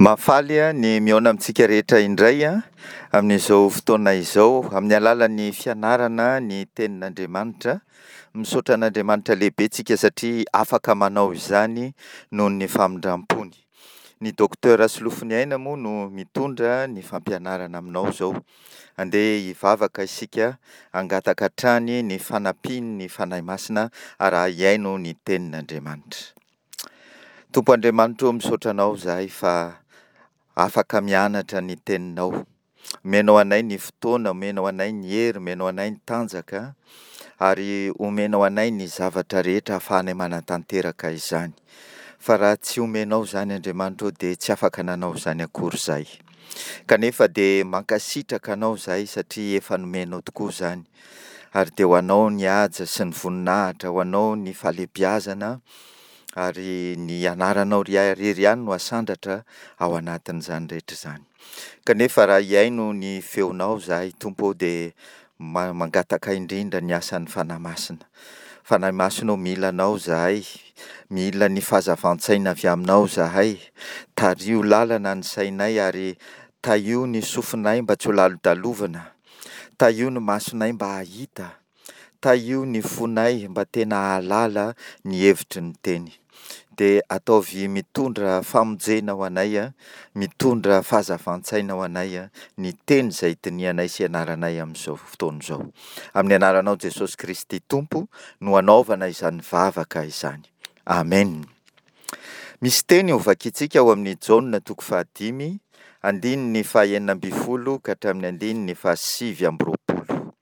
Mahafaly ny miaona amintsika rehetra indray amin'izao fotoana izao amin'ny alalan'ny fianarana ny tenin'Andriamanitra. Misaotra an'Andriamanitra lehibe tsika satria afaka manao izany noho ny famindram-pony. Ny dokotera Solofony Aina moa no mitondra ny fampianarana aminao izao. Andeha hivavaka isika hangataka hatrany ny fanampiany ny fanahy masina araha hiaino ny tenin'Andriamanitra. Tompo Andriamanitra, misaotra anao izahay fa afaka mianatra ny teninao. Omenao anay ny fotoana, omenao anay ny hery, omenao anay ny tanjaka ary omenao anay ny zavatra rehetra ahafahanay manatanteraka izany. Fa raha tsy omenao izany Andriamanitra dia tsy afaka nanao izany akory izahay. Kanefa dia mankasitraka anao izahay satria efa nomenao tokoa izany. Ary dia ho anao ny haja sy ny voninahitra, ho anao ny falebiazana ary ny anaranao rery ihany no asandratra ao anatin'izany rehetra izany. Kanefa raha hiaino ny feonao izahay Tompo dia mangataka indrindra ny asan'ny fanahy masina. Fanahy masina, mila anao izahay, mila ny fahazavan-tsaina avy aminao izahay. Tario lalana ny sainay ary tahio ny sofinay mba tsy ho lalo-dalovana. Tahio ny masonay mba hahita. Tahio ny fonay mba tena hahalala ny hevitry ny teny. Dia ataovy mitondra famonjena ho anay, mitondra fahazavan-tsaina ho anay ny teny izay tinianay sy anaranay amin'izao fotoana izao. Amin'ny anaranao Jesosy Kristy Tompo no anaovana izany vavaka izany. Amen. Misy teny hovakintsika ao amin'ny Jaona 5:5 ka hatramin'ny 7:20.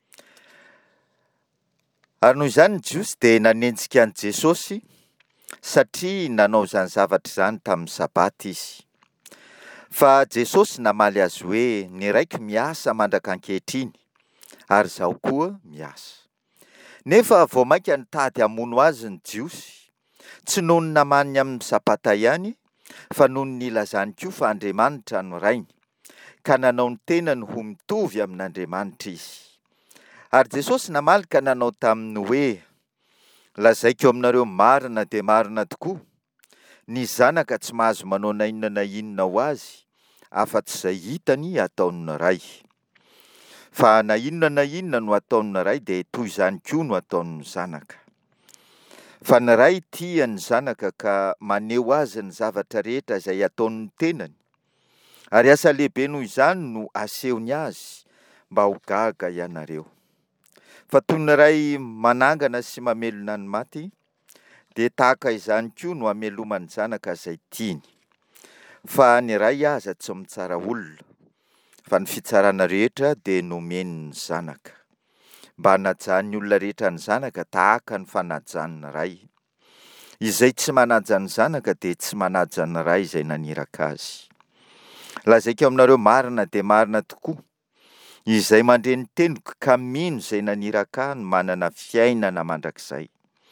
Ary noho izany ny Jiosy dia nanenjika an'i Jesosy satria nanao izany zavatra izany tamin'ny Sabata izy. Fa Jesosy namaly azy hoe ny raiky miasa mandraka ankehitriny ary izaho koa miasa. Nefa vao mainka nitady hamono azy ny Jiosy, tsy noho ny namaniny amin'ny Sabata ihany, fa noho ny nilazany koa fa Andriamanitra no rainy, ka nanao ny tenany ho mitovy amin'Andriamanitra izy. Ary Jesosy namaly ka nanao taminy hoe, lazaiko aminareo marina dia marina tokoa, ny zanaka tsy mahazo manao na inona na inona ho azy, afa-tsy izay hitany ataony ny ray. Fa na inona no ataony ny ray dia toy izany koa no ataony ny zanaka. Fa ny ray tia ny zanaka ka maneho azy ny zavatra rehetra izay ataony ny tenany, ary asa lehibe noho izany no asehony azy mba ho gaga ianareo. Fa toy ny ray manangana sy mamelona ny maty, dia tahaka izany koa no hamelomany zanaka izay tiany. Fa ny ray aza tsy mitsara olona, fa ny fitsarana rehetra dia nomeny ny zanaka, mba hanajan'ny olona rehetra ny zanaka tahaka ny fanajan'ny ray. Izay tsy manaja ny zanaka dia tsy manaja ny ray izay naniraka azy. Lazaiko aminareo marina dia marina tokoa, izay mandre ny teniko ka mino izay naniraka no manana fiainana mandrakizay.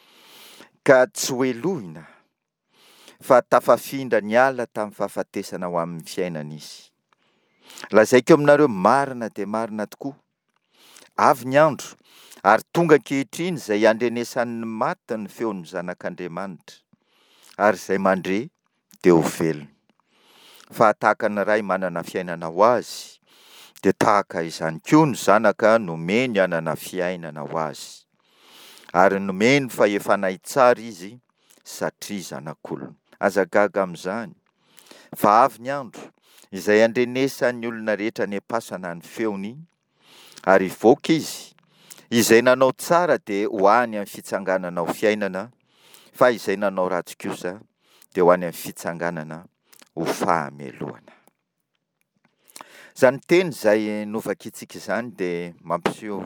Ka tsy hoelohina, fa tafafindra ny ala tamin'ny fahafatesana ho amin'ny fiainana izy. Lazaiko aminareo marina dia marina tokoa, avy ny andro ary tonga ankehitriny izay andrenesan'ny maty ny feon'ny zanak'Andriamanitra, ary izay mandre dia ho velona. Fa tahaka ny ray manana fiainana ho azy, dia tahaka izany koa ny zanaka nomeny hanana fiainana ho azy. Ary nomeny fahefanay tsara izy satria zanak'olona. Aza gaga amin'izany, fa avy ny andro izay andrenesan'ny olona rehetra ny ampasana ny feony, ary hivoaka izy, izay nanao tsara dia ho any amin'ny fitsanganana ho fiainana, fa izay nanao ratsy kosa dia ho any amin'ny fitsanganana ho fahamelohana. Izany teny izay novakintsika izany dia mampiseho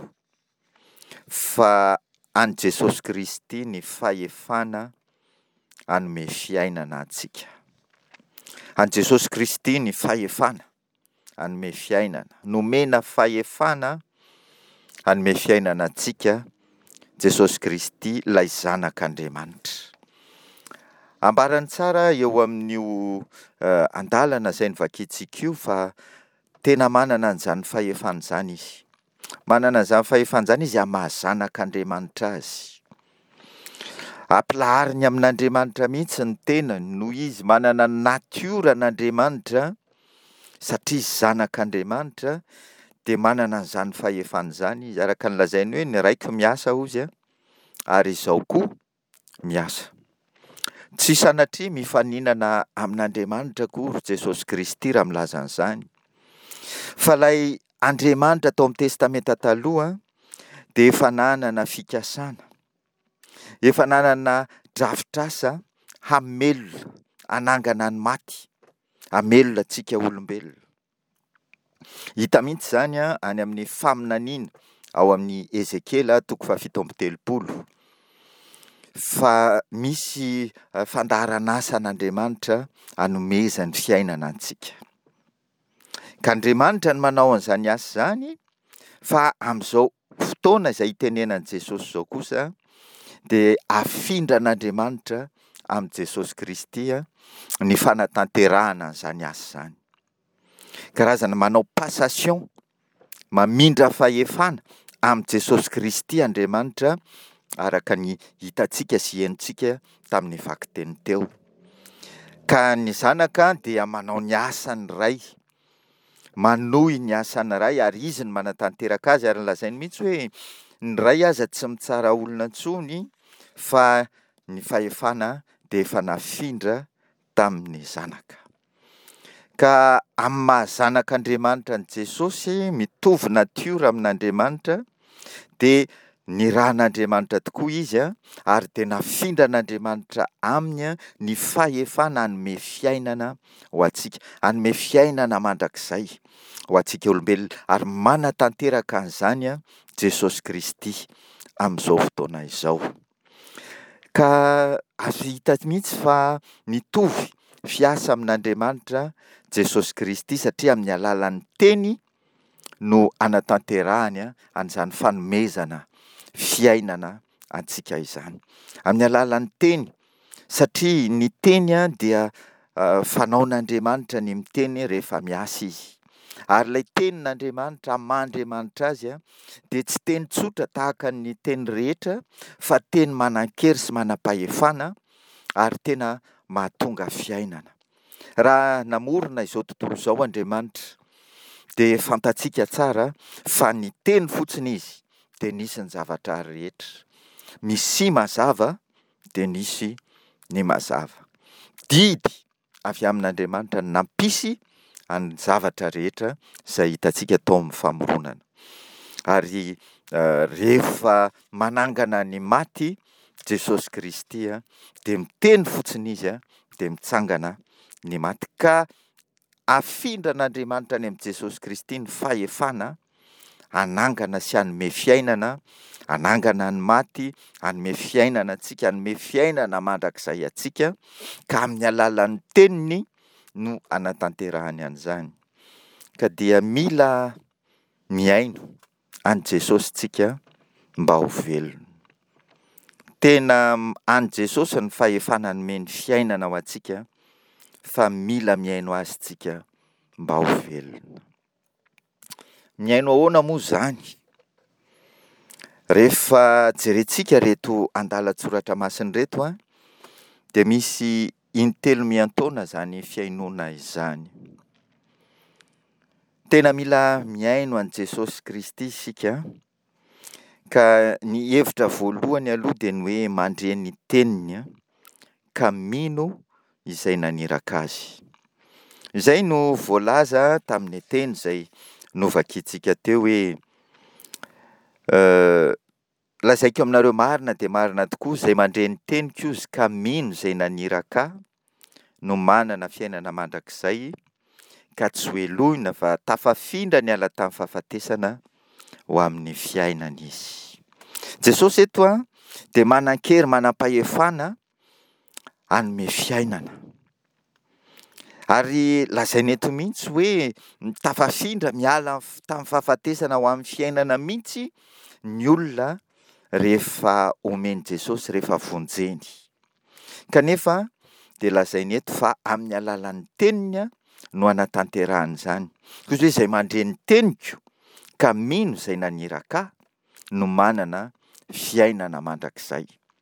fa an' Jesosy Kristy ny fahefana hanome fiainana antsika. An' Jesosy Kristy ny fahefana hanome fiainana, nomena fahefana hanome fiainana antsika Jesosy Kristy ilay zanak'Andriamanitra. Ambarany tsara eo amin'io andalana izay novakintsika io fa tena manana an'izany fahefana izany izy. Manana an'izany fahefana izany izy amin'ny mahazanak'Andriamanitra azy. Ampilahariny amin'Andriamanitra mihitsy ny tena noho izy manana natiora n'Andriamanitra, satria zanak'Andriamanitra dia manana an'izany fahefana izany izy, araka ny lazainy hoe ny raiko miasa ozy ary izao koa miasa. Tsy sanatria mifaninana amin'Andriamanitra akory Jesosy Kristy raha milaza an'izany, fa ilay Andriamanitra tao amin'ny testamenta taloha dia efa nanana fikasana, efa nanana drafitr'asa hamelona, hanangana ny maty, hamelona antsika olombelona. Hita mihitsy izany any amin'ny faminaniana ao amin'ny Ezekela 7:30, fa misy fandaharan'asa an'Andriamanitra hanomezany fiainana antsika. Ka Andriamanitra no manao an'izany asa izany, fa amin'izao fotoana izay itenenan'i Jesosy izao kosa dia afindra an'Andriamanitra amin'i Jesosy Kristy ny fanatanterahana an'izany asa izany. Karazana manao passation, mamindra fahefana amin'i Jesosy Kristy Andriamanitra, araka ny hitantsika sy henontsika tamin'ny vaky-teny teo. Ka ny zanaka dia manao ny asany iray, manohy ny asany iray, ary izy ny manatanteraka azy, ary lazainy mihitsy hoe ny ray aza tsy mitsara olona intsony, fa ny fahefana dia efa nafindra tamin'ny zanaka. Ka amin'ny mahazanak'Andriamanitra ny Jesosy, mitovy natiora amin'Andriamanitra, dia ny ran'Andriamanitra tokoa izy ary dia nafindra an'Andriamanitra aminy ny fahefana hanome fiainana ho antsika, hanome fiainana mandrakizay ho antsika olombelona, ary manatanteraka an'izany Jesosy Kristy amin'izao fotoana izao. Ka azo hita mihitsy fa mitovy fiasa amin'Andriamanitra Jesosy Kristy, satria amin'ny alalan'ny teny no anatanterahany an'izany fanomezana fiainana antsika izany. Amin'ny alalan'ny teny, satria ny teny dia fanaon'Andriamanitra ny miteny rehefa miasa izy. Ary ilay tenin'Andriamanitra Amahandriamanitra azy dia tsy teny tsotra tahaka ny teny rehetra, fa teny manan-kery sy manam-pahefana, ary tena mahatonga fiainana. Raha namorona izao tontolo izao Andriamanitra, dia fantatsika tsara fa ny teny fotsiny izy dia nisy ny zavatra rehetra. Misy mazava dia nisy ny mazava. Didy avy amin'Andriamanitra nampisy ny zavatra rehetra izay hitantsika tao amin'ny famoronana. Ary rehefa manangana ny maty Jesosy Kristy dia miteny fotsiny izy dia mitsangana ny maty. Ka afindra an'Andriamanitra any amin'ny Jesosy Kristy ny fahefana hanangana sy hanome fiainana, hanangana ny maty, hanome fiainana antsika, hanome fiainana mandrakizay antsika. Ka amin'ny alalan'ny teniny no anatanterahany an'izany. Ka dia mila miaino any Jesosy tsika mba ho velona. Tena any Jesosy ny fahefana hanome ny fiainana ho antsika, fa mila miaino azy tsika mba ho velona. Miaino ahoana moa izany? Rehefa jerentsika reto andalan-tsoratra masina reto dia misy in-telo miantaona izany fiainoana izany. Tena mila miaino an' Jesosy Kristy isika, ka ny hevitra voalohany aloha dia ny hoe mandre ny teniny, ka mino izay naniraka azy. Izay no voalaza tamin'ny teny izay novakiantsika teo hoe lazaiko aminareo marina dia marina tokoa, izay mandre ny teniko izy ka mino izay naniraka no manana fiainana mandrakizay, ka tsy hoeloina fa tafafindra ny ala tamin'ny fahafatesana ho amin'ny fiainana izy. Jesosy eto dia manan-kery, manam-pahefana hanome fiainana. Ary lazainy eto mihitsy hoe tafafindra miala tamin'ny fahafatesana ho amin'ny fiainana mihitsy ny olona rehefa omeny Jesosy, rehefa vonjeny. Kanefa dia lazainy eto fa amin'ny alalan'ny teniny no anatanterahany izany. Koa hoe izay mandre ny teniko ka mino izay naniraka no manana fiainana mandrakizay.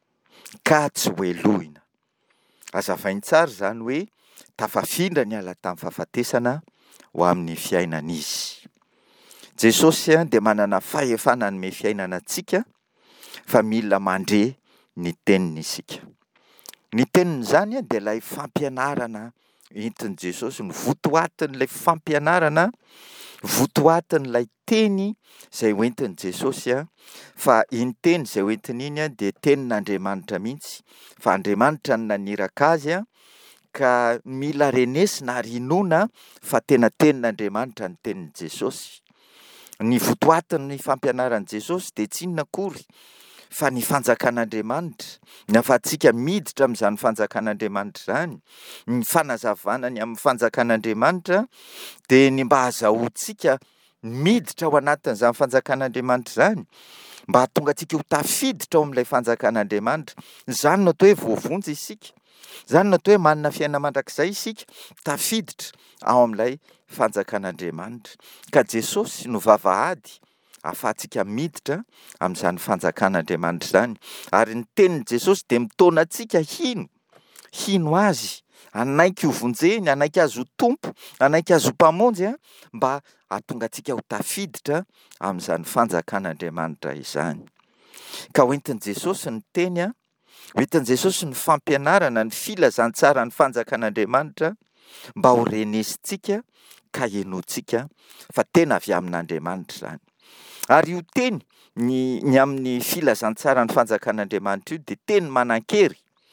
ka tsy hoelohina. Azavainy tsara zany hoe tafafindra ny ala tamin'ny fahafatesana ho amin'ny fiainana izy. Jesosy dia manana fahefana nome fiainana antsika fa mila mandre ny teniny isika. Ny teniny zany dia ilay fampianarana entin' Jesosy, ny votoatin'ilay fampianarana, votoatin'ilay teny izay hoentin' Jesosy fa iny teny izay hoentiny iny dia tenin'Andriamanitra mihitsy, fa Andriamanitra no naniraka azy ka mila renesina ary inoana fa tena tenin'Andriamanitra ny tenin'i Jesosy. Ny votoatin'ny fampianaran'i Jesosy dia tsy inona akory fa ny fanjakan'Andriamanitra, ny afahantsika miditra amin'izany fanjakan'Andriamanitra izany, ny fanazavana ny amin'ny fanjakan'Andriamanitra dia ny mba hahazahoantsika miditra ao anatin'izany fanjakan'Andriamanitra izany, mba hahatonga antsika ho tafiditra ao amin'ilay fanjakan'Andriamanitra. Izany no atao hoe voavonjy isika, izany no atao hoe manana fiainana mandrakizay isika, tafiditra ao amin'ilay fanjakan'Andriamanitra. Ka Jesosy no vavahady ahafahantsika miditra amin'izany fanjakan'Andriamanitra izany. Ary ny tenin'i Jesosy dia mitona antsika hino azy, hanaiky ho vonjeny, hanaiky azy ho tompo, hanaiky azy ho mpamonjy mba hahatonga antsika ho tafiditra amin'izany fanjakan'Andriamanitra izany. Ka hoentin'i Jesosy ny teny hoentin'i Jesosy ny fampianarana, ny filazantsara ny fanjakan'Andriamanitra mba ho renesintsika ka henoantsika fa tena avy amin'Andriamanitra izany. Ary io teny ny amin'ny filazantsara ny fanjakan'Andriamanitra io dia teny manan-kery,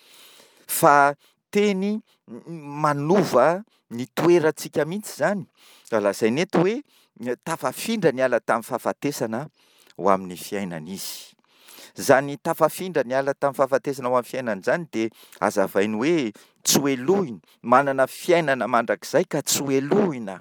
fa teny manova ny toerantsika mihitsy izany. Lazainy eto hoe tafafindra ny ala tamin'ny fahafatesana ho amin'ny fiainana izy. Zany tafafindra ny ala tamin'ny fahafatesana ho amin'ny fiainana izany dia azavainy hoe tsy hoelohina, manana fiainana mandrakizay ka tsy hoelohina.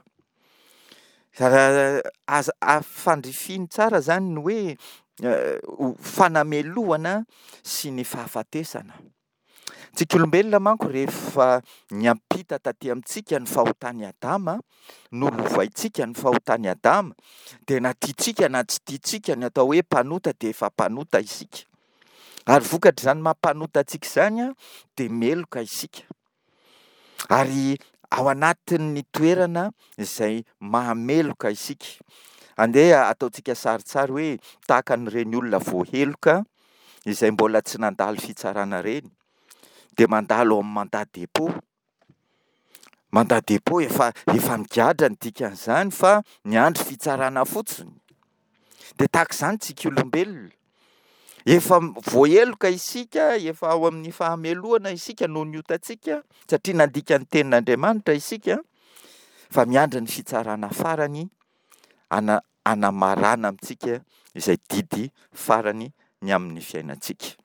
Fandrifiny tsara zany ny hoe fanamelohana sy ny fahafatesana. Tsika olombelona manko rehefa niampita taty amintsika ny fahotany Adama, nolovaintsika ny fahotany Adama, dia na tiantsika na tsy tiantsika ny atao hoe mpanota dia efa mpanota isika. Ary vokatr'izany mampanota antsika izany dia meloka isika. Ary ao anatin'ny toerana izay mahameloka isika. Andeha ataontsika saritsary hoe tahaka n'ireny olona voaheloka izay mbola tsy nandalo fitsarana reny, dia mandalo amin'ny mandat dépôt. Mandat dépôt efa migadra ny dikan'izany fa ny andro fitsarana fotsiny. Dia tahaka izany tsika olombelona. Efa voaheloka isika, efa ao amin'ny fahamelohana isika noho ny otantsika, satria nandika ny tenin'Andriamanitra isika, fa miandry ny fitsarana farany anamarana amintsika izay didy farany ny amin'ny fiainantsika.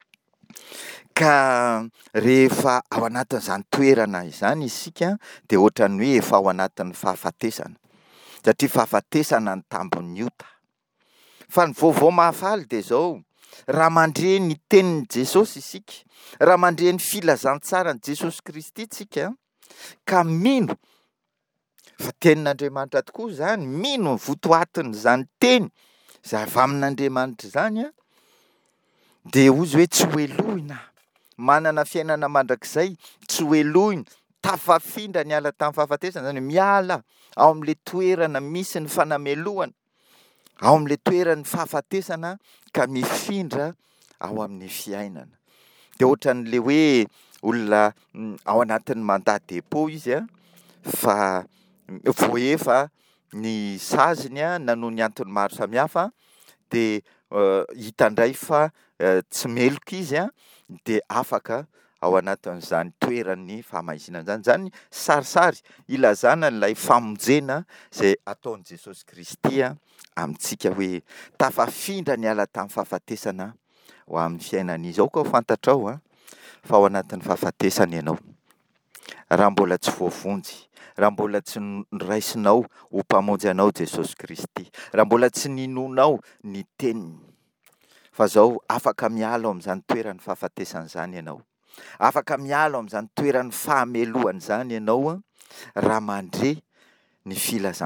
Ka rehefa ao anatin'izany toerana izany isika dia ohatran'ny hoe efa ao anatin'ny fahafatesana, satria fahafatesana ny tambon'ny ota. Fa ny vaovao mahafaly dia izao, raha mandre ny tenin'i Jesosy isika, raha mandre ny filazantsara ny Jesosy Kristy isika, ka mino fa tenin'Andriamanitra tokoa izany, mino ny votoatin'izany teny izay avy amin'Andriamanitra izany dia ozy hoe tsy hoelohina, manana fiainana mandrakizay, tsy hoelohina, tafafindra ny ala tamin'ny fahafatesana, izany miala ao amin'ilay toerana misy ny fanamelohana, ao amin'ilay toeran'ny fahafatesana ka mifindra ao amin'ny fiainana. Dia ohatran'ilay hoe olona ao anatin'ny mandat dépôt izy fa voahefa ny saziny na noho ny antony maro samihafa, dia hita indray fa tsy meloka izy dia afaka ao anatin'izany toeran'ny fahamaizina izany. Zany sarisary ilazana n'ilay famonjena izay ataon'i Jesosy Kristy amintsika hoe tafafindra ny ala tamin'ny fahafatesana ho amin'ny fiainana izy. Aoka ho fantatrao fa ao anatin'ny fahafatesana ianao. Raha mbola tsy voavonjy, raha mbola tsy niraisinao ho mpamonjy anao Jesosy Kristy, raha mbola tsy ninonao ny teniny, fa zao afaka miala ao amin'izany toeran'ny fahafatesana izany ianao. Afaka miala ao amin'izany toeran'ny fahamelohana izany ianao raha mandre ny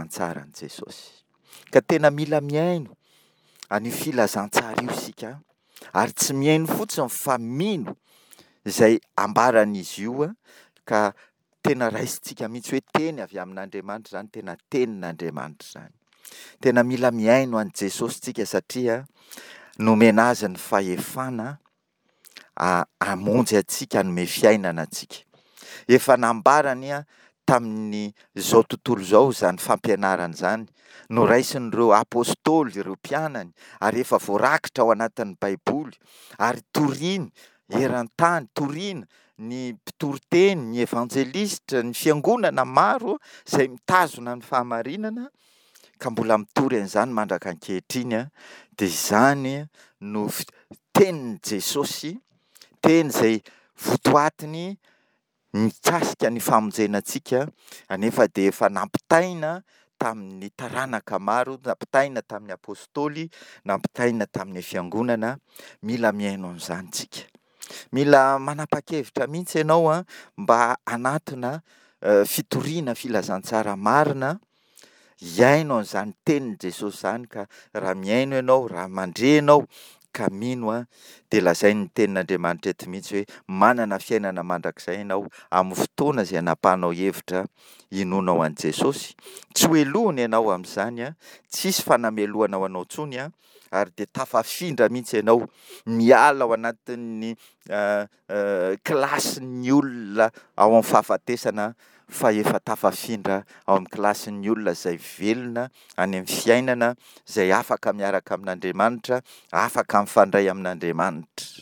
filazantsara ny Jesosy. Ka tena mila miaino an'io filazantsara io isika ary tsy mihaino fotsiny fa mino izay ambaran'izy io ka tena raisintsika mihitsy hoe teny avy amin'Andriamanitra zany, tena tenin'Andriamanitra zany. Tena mila miaino an' Jesosy tsika satria nomena azy ny fahefana hamonjy antsika, hanome fiainana antsika. Efa nambarany tamin'ny zao tontolo zao zany fampianarana zany, noraisin'ireo apôstôly, ireo mpianany, ary efa voarakitra ao anatin'ny Baiboly, ary toriany eran-tany, toriana ny mpitoroteny, ny evanjelistra, ny fiangonana maro izay mitazona ny fahamarinana, ka mbola mitory an'izany mandraka ankehitriny dia izany no tenin'i Jesosy, teny izay votoatiny mikasika ny famonjena antsika, anefa dia efa nampitaina tamin'ny taranaka maro, nampitaina tamin'ny apôstôly, nampitaina tamin'ny fiangonana. Mila miaino an'izany tsika. Mila manapa-kevitra mihitsy ianao mba hanatona fitoriana filazantsara marina, hiaino an'izany tenin'i Jesosy zany. Ka raha miaino ianao, raha mandre ianao ka mino dia lazainy ny tenin'Andriamanitra eto mihitsy hoe manana fiainana mandrakizay ianao amin'ny fotoana izay anapahanao hevitra hinonao an' Jesosy. Tsy hoelohana ianao amin'izany, tsisy fanamelohanao anao intsony, ary dia tafafindra mihitsy ianao, miala ao anatin'ny kilasin'ny olona ao amin'ny fahafatesana, fa efa tafafindra ao amin'ny kilasin'ny olona izay velona any amin'ny fiainana, izay afaka miaraka amin'Andriamanitra, afaka mifandray amin'Andriamanitra.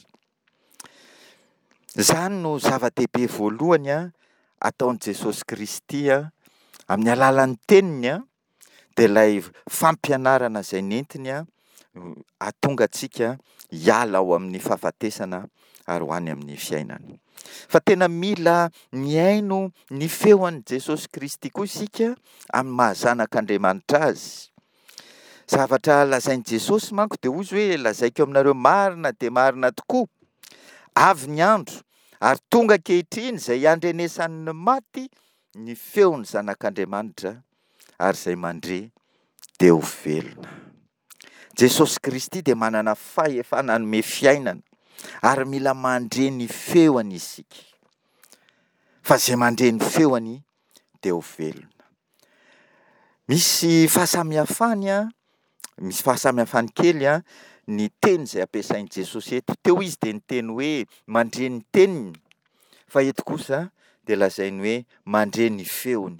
Izany no zava-dehibe voalohany ataon'i Jesosy Kristy amin'ny alalan'ny teniny, dia ilay fampianarana izay nentiny ahatonga antsika hiala ao amin'ny fahafatesana ary ho any amin'ny fiainana. Fa tena mila miaino ny feon'i Jesosy Kristy koa isika amin'ny mahazanak'Andriamanitra azy. Zavatra lazain'i Jesosy manko dia hozy hoe lazaiko aminareo marina dia marina tokoa, avy ny andro ary tonga ankehitriny izay andrenesan'ny maty ny feon'ny zanak'Andriamanitra, ary izay mandre dia ho velona. Jesosy Kristy dia manana fahefana hanome fiainana, ary mila mandre ny feony isika. Fa izay mandre ny feony dia ho velona. Misy fahasamihafany, misy fahasamihafany kely ny teny izay ampiasain'i Jesosy eto. Teo izy dia niteny hoe mandre ny teniny, fa eto kosa dia lazainy hoe mandre ny feony.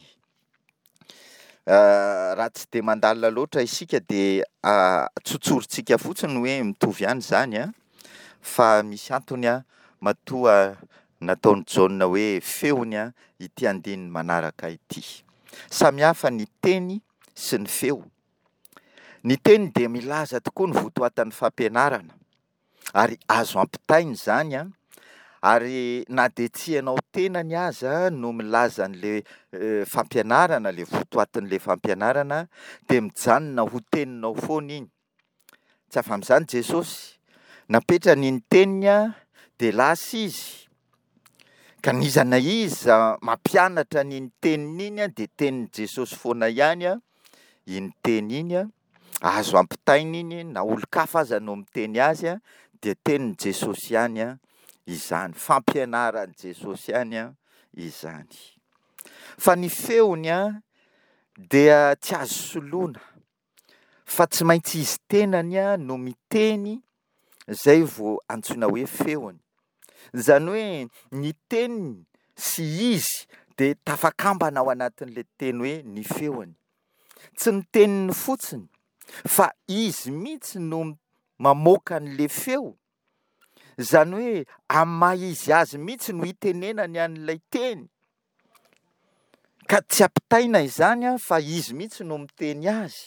Raha tsy dia mandalina loatra isika dia tsotsorintsika fotsiny hoe mitovy ihany izany, fa misy antony matoa nataon'i Jaona hoe feony ity andininy manaraka ity. Samihafa ny teny sy ny feo. Ny teny dia milaza tokoa ny votoatan'ny fampianarana, ary azo ampitaina izany, ary na dia tsy hainao tenany aza no milaza an'ilay fampianarana, ilay votoatin'ilay fampianarana, dia mijanona ho teninao foana iny. Tsy afa amin'izany Jesosy napetrany ny teniny dia lasa izy, ka nizana iza mampianatra ny teniny iny dia tenin'i Jesosy foana ihany iny teny iny, azo ampitaina iny, na olo-kafa aza no miteny azy dia tenin'i Jesosy ihany izany, fampianaran'i Jesosy ihany izany. Fa ny feony dia tsy azo soloina, fa tsy maintsy izy tenany no miteny, izay vao antsoina hoe feony. Izany hoe ny teniny sy izy dia tafakambana ao anatin'ilay teny hoe ny feony. Tsy ny teniny fotsiny, fa izy mihitsy no mamoaka an'ilay feo. Izany hoe amin'ny maha izy azy mihitsy no hitenenany an'ilay teny, ka tsy ampitaina izany fa izy mihitsy no miteny azy.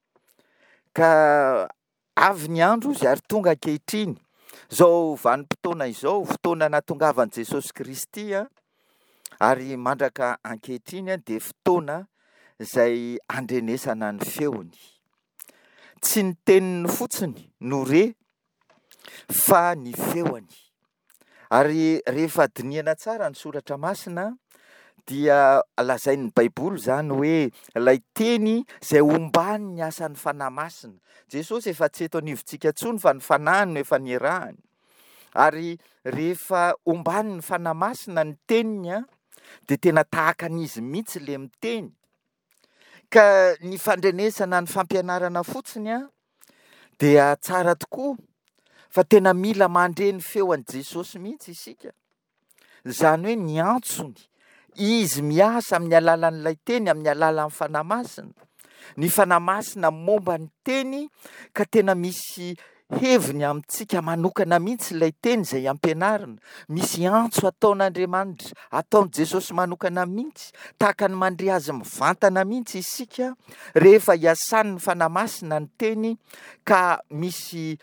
Ka avy ny andro izy ary tonga ankehitriny, izao vanim-potoana izao, fotoana nahatongavan'i Jesosy Kristy ary mandraka ankehitriny dia fotoana izay andrenesana ny feony. Tsy ny teniny fotsiny no re, fa ny feony. Ary rehefa dinihana tsara ny soratra masina dia lazain'ny baiboly zany hoe ilay teny zay ombany ny asan'ny fanahy masina. Jesosy efa tsy eto anivontsika intsony fa ny fanahy no efa nierahany. Ary rehefa ombany ny fanahy masina ny teniny dia tena tahaka an'izy mihitsy le miteny. Ka ny fandrenesana ny fampianarana fotsiny dia tsara tokoa, fa tena mila mandre ny feon'i Jesosy mihitsy isika. Izany hoe ny antsony izy miasa amin'ny alalan'ilay teny, amin'ny alalan'ny fanahy masina. Ny fanahy masina momba ny teny, ka tena misy heviny amintsika manokana mihitsy ilay teny izay ampianarina. Misy antso ataon'Andriamanitra, ataon'i Jesosy manokana mihitsy, tahaka ny mandre azy mivantana mihitsy isika rehefa iasan'ny fanahy masina ny teny, ka misy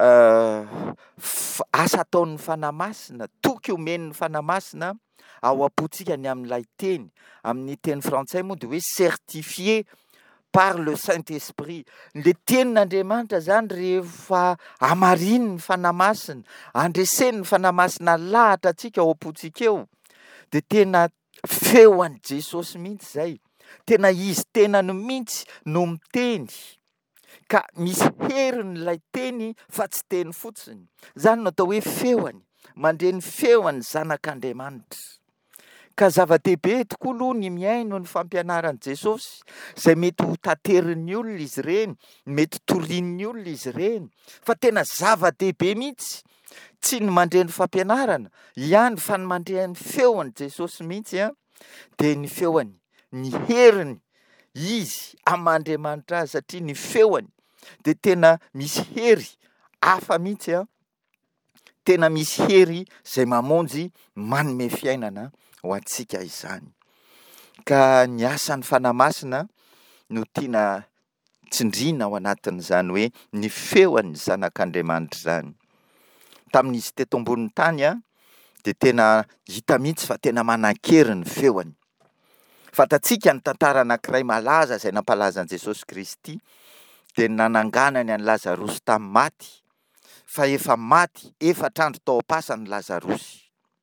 asa ataon'ny fanahy masina, toky omen'ny fanahy masina ao am-pontsika ny amin'ilay teny. Amin'ny teny frantsay moa dia hoe certifié par le Saint-Esprit. Le tenin'Andriamanitra zany rehefa amariny ny fanahy masina, andreseny ny fanahy masina lahatra antsika ao am-pontsika eo, dia tena feon'i Jesosy mihitsy zay. Tena izy tenany mihitsy no miteny, ka misy herin'ilay teny fa tsy teny fotsiny. Zany no atao hoe feony, mandre ny feon'ny zanak'Andriamanitra. Ka zava-dehibe tokoa aloha ny miaino ny fampianaran'i Jesosy, izay mety ho tanterin'ny olona izy ireny, mety torian'ny olona izy ireny, fa tena zava-dehibe mihitsy, tsy ny mandre ny fampianarana ihany, fa ny mandre ny feon'i Jesosy mihitsy dia ny feony, ny heriny izy amin'Andriamanitra azy, satria ny feony dia tena misy hery hafa mihitsy tena misy hery izay mamonjy manome fiainana ho antsika izany. Ka ny asan'ny fanahy masina no tiana tsindriana ao anatin'izany hoe ny feon'ny zanak'Andriamanitra zany. Tamin'izy teto ambonin'ny tany dia tena hita mihitsy fa tena manan-kery ny feony. Fantatsika ny tantara anankiray malaza izay nampalaza an'i Jesosy Kristy, dia nananganany an'i Lazarosy tamin'ny maty, fa efa maty 4 andro tao am-pasa ny Lazarosy.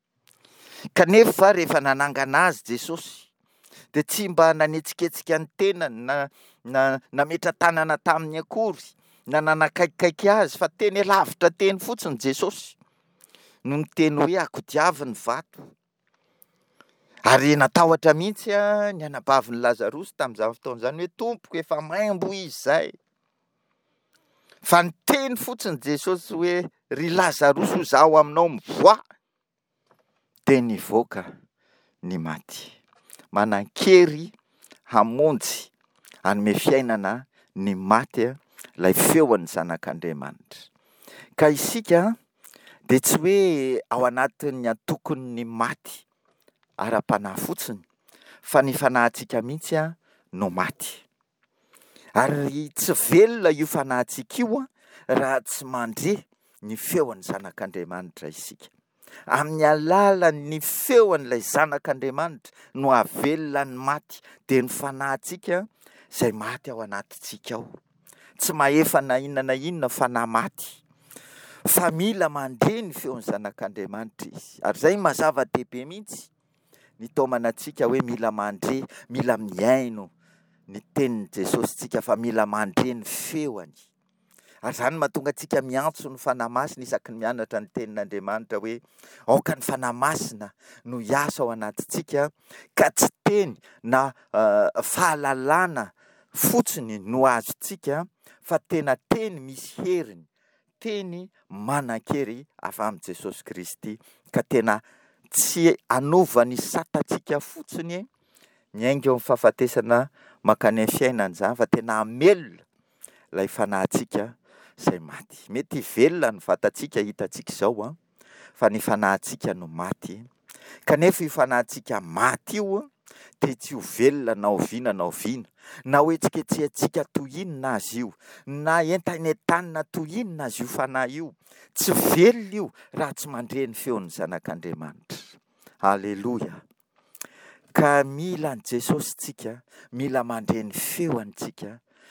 Kanefa rehefa nanangana azy Jesosy, dia tsy mba nanetsiketsika ny tenany na nametra tanana tamin'ny akory, na nanakaikikaiky azy, fa teny lavitra teny fotsiny Jesosy no niteny hoe akodiavy ny vato. Ary natahotra mihitsy ny anabavin'ny Lazarosy tamin'izany fotoana izany hoe tompoko efa maimbo izy izay. Fa niteny fotsiny Jesosy hoe ry Lazarosy ho zaho aminao mivoa, dia nivoaka ny maty. Manan-kery hamonjy hanome fiainana ny maty ilay feon'ny zanak'Andriamanitra. Ka isika dia tsy hoe ao anatin'ny antokony ny maty ara-panahy fotsiny, fa ny fanahintsika mihitsy no maty. Ary tsy velona io fanahintsika io raha tsy mandre ny feon'ny zanak'Andriamanitra isika. Amin'ny alalan'ny feon'ilay zanak'Andriamanitra no avelona ny maty, dia ny fanahintsika izay maty ao anatintsika ao. Tsy mahefa na inona na inona fanahy maty, fa mila mandre ny feon'ny zanak'Andriamanitra izy. Ary izay mazava-dehibe mihitsy ny taomanantsika hoe mila mandre, mila miaino ny tenin'i Jesosy tsika, fa mila mandre ny feony. Ary izany mahatonga antsika miantso ny fanahy masina isaky ny mianatra ny tenin'Andriamanitra hoe aoka ny fanahy masina no hiasa ao anatintsika, ka tsy teny na fahalalana fotsiny no azontsika, fa tena teny misy heriny, teny manan-kery avy amin'i Jesosy Kristy, ka tena tsy anovany satantsika fotsiny ny haingo amin'ny fahafatesana mankany amin'ny fiainana izany, fa tena hamelona ilay fanahintsika izay maty. Mety velona ny vatantsika hitantsika izao fa ny fanahintsika no maty. Kanefa io fanahintsika maty io dia tsy ho velona na oviana na oviana, na hoetsiketsehantsika toy inona azy io, na entanentanina toy inona azy io fanahy io. Tsy velona io raha tsy mandre ny feon'ny zanak'Andriamanitra. Aleloia. Ka mila ny Jesosy tsika, mila mandre ny feontsika,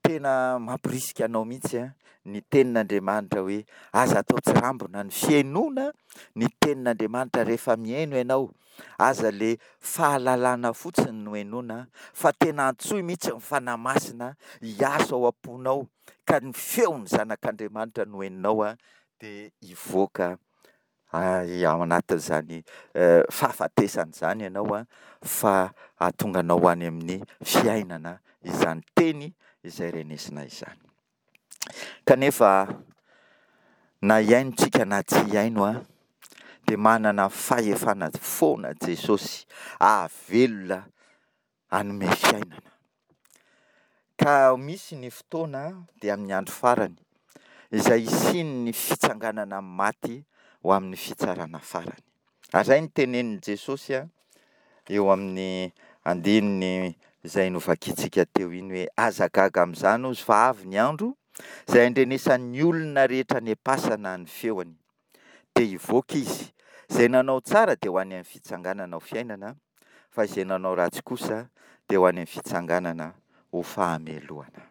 tena mampirisika anao mihitsy ny tenin'Andriamanitra hoe aza atao tsirambina ny fiainoana ny tenin'Andriamanitra rehefa miaino ianao. Aza le fahalalana fotsiny no hainoana fa tena antsoy mihitsy ny fanamasina hiasa ao am-ponao ka ny feon'ny zanak'Andriamanitra no hainonao dia hivoaka ao anatin'izany fahafatesana izany ianao fa ahatonga anao any amin'ny fiainana izany teny izay renesina izany. Kanefa na hiainontsika na tsy hiaino dia manana fahefana foana Jesosy hahavelona hanome fiainana. Ka misy ny fotoana dia amin'ny andro farany izay isiany ny fitsanganana amin'ny maty ho amin'ny fitsarana farany. Izay ny tenenin' Jesosy eo amin'ny andininy izay novakitsika teo iny hoe aza gaga amin'izany ozy fa avy ny andro izay andrenesan'ny olona rehetra nepasana ny feony dia hivoaka izy. Izay nanao tsara dia ho any amin'ny fitsanganana ho fiainana, fa izay nanao ratsy kosa dia ho any amin'ny fitsanganana ho fahameloana.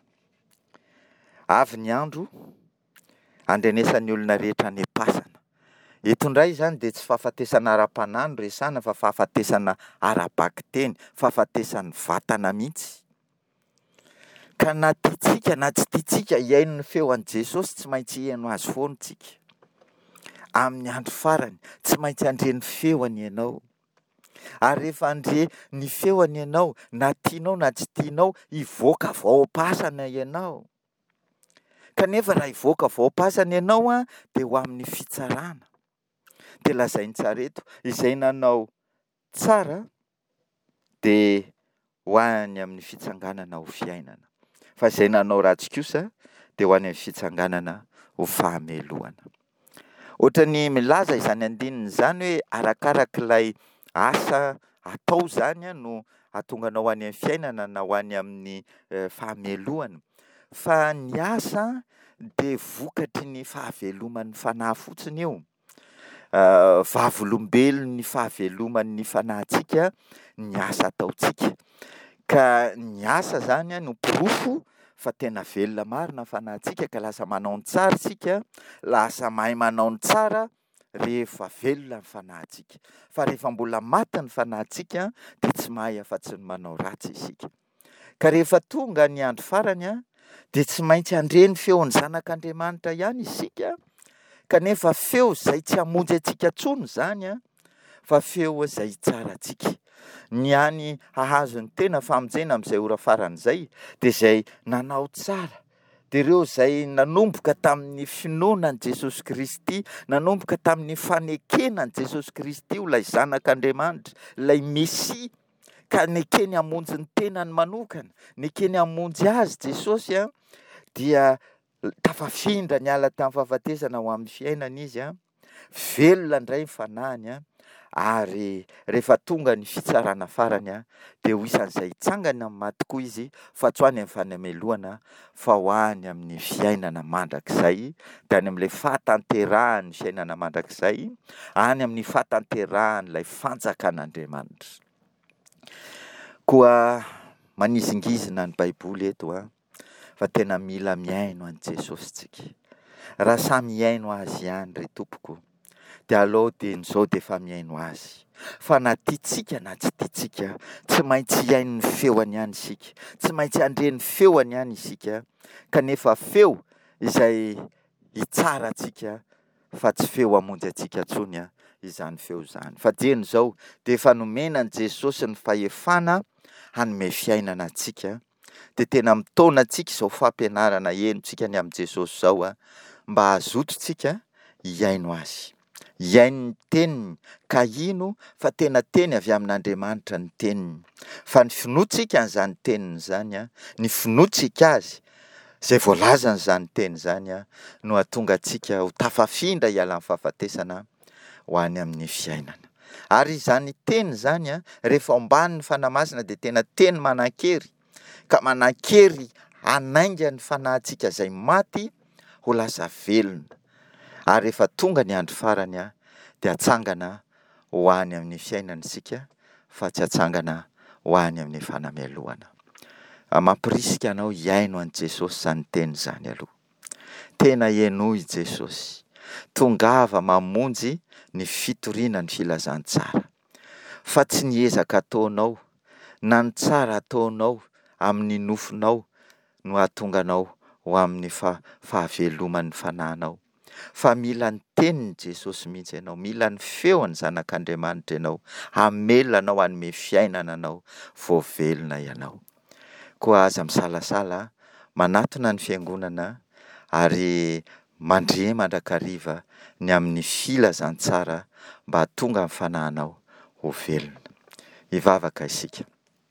Avy ny andro andrenesan'ny olona rehetra nepasana. Eto indray izany dia tsy fahafatesana ara-panano resana fa fahafatesana ara-bakiteny, fahafatesan'ny vatana mihitsy. Ka na tiatsika na tsy tiatsika hiaino ny feon'i Jesosy tsy maintsy hiaino azy foana tsika. Amin'ny andro farany tsy maintsy andre ny feony ianao. Ary rehefa andre ny feony ianao na tianao na tsy tianao hivoaka vaom-pasana ianao. Kanefa raha hivoaka vaom-pasana ianao dia ho amin'ny fitsarana. Dia lazainy tsara eto izay nanao tsara dia ho any amin'ny fitsanganana ho fiainana, fa izay nanao ratsy kosa dia ho any amin'ny fitsanganana ho fahameloana. Ohatrany milaza izany andininy izany hoe arakarak'ilay asa atao izany no ahatonga anao any amin'ny fiainana na ho any amin'ny fahameloana. Fa ny asa dia vokatry ny fahaveloman'ny fanahy fotsiny io. Vavolombelon ny fahaveloman'ny fanahintsika ny asa ataontsika. Ka ny asa izany no pirofo fa tena velona marina fanahintsika ka lasa manao ny tsara isika, lasa mahay manao ny tsara rehefa velona ny fanahintsika. Fa rehefa mbola maty ny fanahintsika dia tsy mahay afa-tsy ny manao ratsy isika. Ka rehefa tonga ny andro farany dia tsy maintsy andre ny feon'ny zanak'Andriamanitra ihany isika. Kanefa feo izay tsy hamonjy antsika intsony izany fa feo izay tsara antsika. Ny any hahazo ny tena famonjena amin'izay ora farany izay dia izay nanao tsara. Dia ireo izay nanomboka tamin'ny finoanan'i Jesosy Kristy, nanomboka tamin'ny fanekenan'i Jesosy Kristy ilay zanak'Andriamanitra, ilay Mesia, ka nekeny hamonjy ny tenany manokana, nekeny hamonjy azy Jesosy dia tafafindra niala tamin'ny fahafatesana ho amin'ny fiainana izy velona indray ny fanahiny ary rehefa tonga ny fitsarana farany dia ho isan'izay hitsangana amin'ny maty koa izy fa tsy ho any amin'ny fahameloana fa ho any amin'ny fiainana mandrakizay, dia any amin'ilay fahatanterahany fiainana mandrakizay, any amin'ny fahatanterahanyilay fanjakan'Andriamanitra. Koa manizingizina ny Baiboly eto fa tena mila miaino an'i Jesosy tsika. Raha samy hiaino azy ihany ry tompoko dia aleo dia izao dia efa miaino azy. Fa na tiatsika na tsy tiatsika tsy maintsy hiaino ny feony ihany isika, tsy maintsy andre ny feony ihany isika. Kanefa feo izay hitsara antsika fa tsy feo hamonjy antsika intsony izany feo izany. Fa dieny izao dia efa nomenan'i Jesosy ny fahefana hanome fiainana antsika. Dia tena mitaona antsika izao fampianarana henontsika ny amin'i Jesosy izao mba hazotontsika hiaino azy, hiaino ny teniny. Ka ino fa tena teny avy amin'Andriamanitra ny teniny. Fa ny finoantsika an'izany teniny izany, ny finoantsika azy izay voalazany izany teny izany no hahatonga antsika ho tafafindra hiala amin'ny fahafatesana ho any amin'ny fiainana. Ary izany teny izany rehefa ambany ny fanamasina dia tena teny manan-kery, ka manan-kery hanainga ny fanahintsika izay maty ho lasa velona. Ary rehefa tonga ny andro farany dia hatsangana ho any amin'ny fiainana isika fa tsy hatsangana ho any amin'ny fanameloana. mampirisika anao hiaino an' Jesosy zany teny zany aloha. Tena ienoy Jesosy, tongava mamonjy ny fitoriana ny filazantsara. Fa tsy niezaka ataonao na ny tsara ataonao amin'ny nofinao no ahatonga anao ho amin'ny fahaveloman'ny fanahinao. Fa mila ny tenin'i Jesosy mihitsy ianao, mila ny feon'ny zanak'Andriamanitra ianao, hamelona anao, hanome fiainana anao, voavelona ianao. Koa aza misalasala manatona ny fiangonana ary mandre mandrakariva ny amin'ny filazantsara mba hahatonga amin'ny fanahinao ho velona. Hivavaka isika.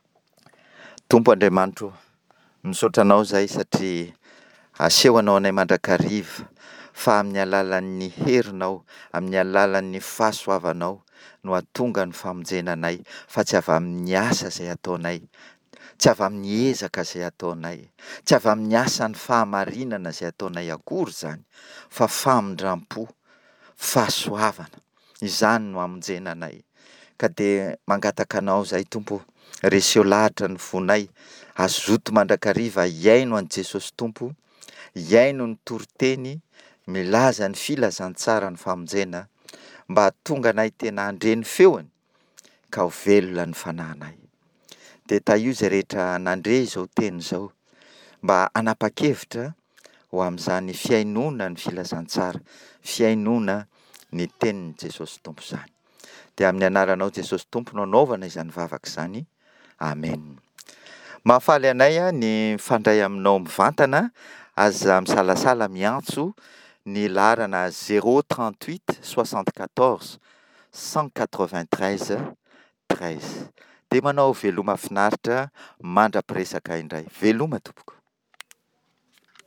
Tompo Andriamanitra, misaotra anao zay satria asehonao anay mandrakariva fa amin'ny alalan'ny herinao, amin'ny alalan'ny fahasoavanao no hahatonga ny famonjena anay, fa tsy avy amin'ny asa izay ataonay, tsy avy amin'ny ezaka izay ataonay, tsy avy amin'ny asan'ny fahamarinana izay ataonay akory zany, fa famindram-po, fahasoavana, izany no hamonjena anay. Ka dia mangataka anao zay Tompo, reseo lahatra ny vonay, azoto mandrakariva hiaino an' Jesosy Tompo, hiaino ny toriteny, milaza ny filazantsara ny famonjena, mba hahatonga anay tena andre ny feony ka ho velona ny fanahinay. Dia io izay rehetra nandre izao teny izao, mba hanapa-kevitra ho amin'izany fiainona ny filazantsara, fiainona ny tenin'i Jesosy Tompo izany. Dia amin'ny anaranao Jesosy Tompo no anaovana izany vavaka izany. Amen. Mahafaly anay ny fandray aminao mivantana, aza misalasala miantso ny laharana 038 74 193 13. Dia manao veloma finaritra mandra-piresaka indray. Veloma tompoko.